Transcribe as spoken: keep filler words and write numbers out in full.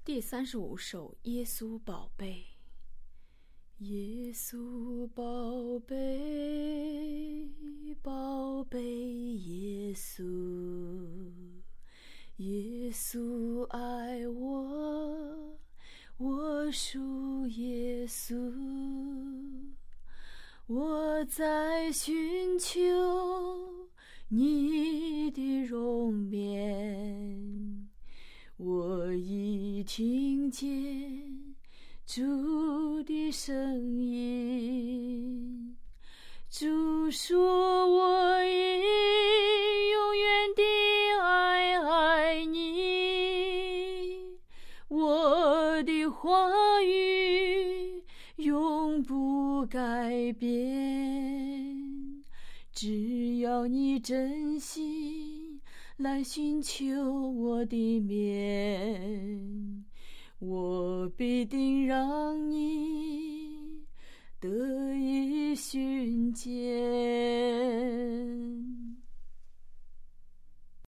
第三十五首，耶稣宝贝。耶稣宝贝，宝贝耶稣，耶稣爱我，我属耶稣。我在寻求你的容面，我已听见主的声音，主说我已永远地爱爱你，我的话语永不改变，只要你真心来寻求我的面，我必定让你得以寻见。